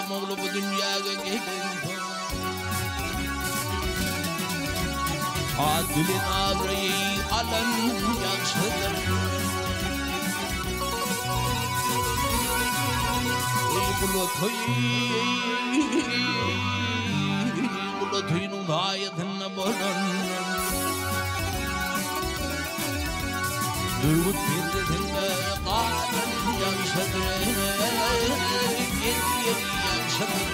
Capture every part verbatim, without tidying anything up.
adam oğlu bu dünyaya geldi. Adilin ağrıyı alan yaşlıdır. Bulutuyun ayetine bonan Duygut birliğinde kalan yaşlıdır. Yeni yeni yaşlıdır.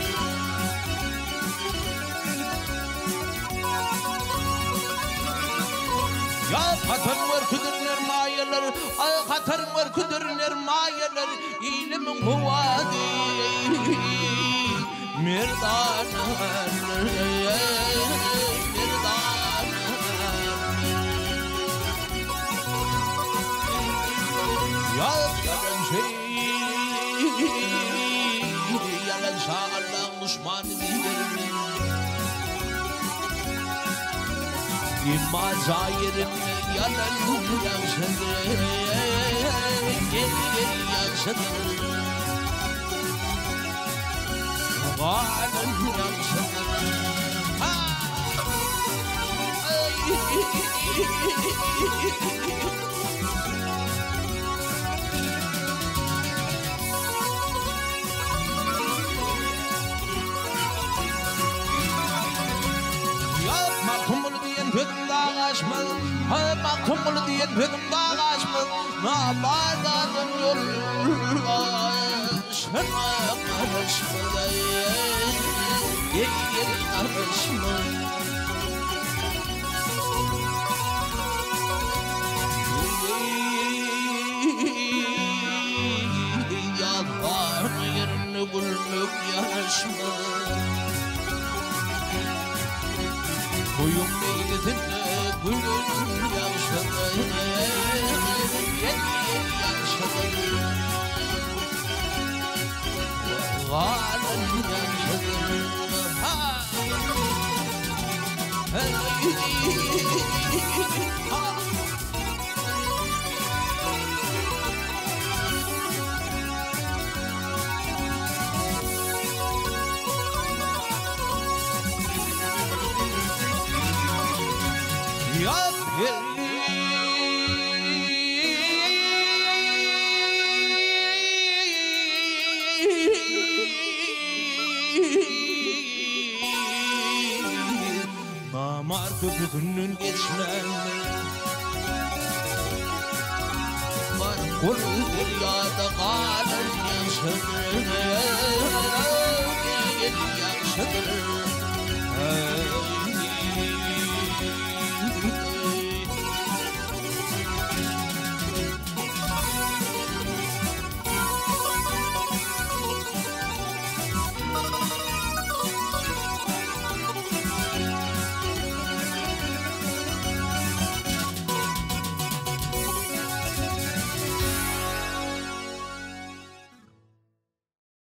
Ya hatan var küdürler mayeler, ay hatan var küdürler mayeler, ilimin kuvveti mirdan, mirdan. Ya yalan şey, yalan şağırlan düşmanı değilim. İmma zahirin yalan yaşadır, geri geri yaşadır. Varan yaşadır. Ha! Benim dağaçmaz, hayma kumulu diyen benim dağaçmaz. Nabardanım yollaşma karışma, gel gel karışma. Yalvar yerini bulmak yaşma. Koyun meyletine gülün yaşadı, yeni yeni yaşadı. Galen yaşadı. Ha! Hey! Ha! Ya namar köpüğünün geçmem var kolu deryada kalan yaşadır, yaşadır.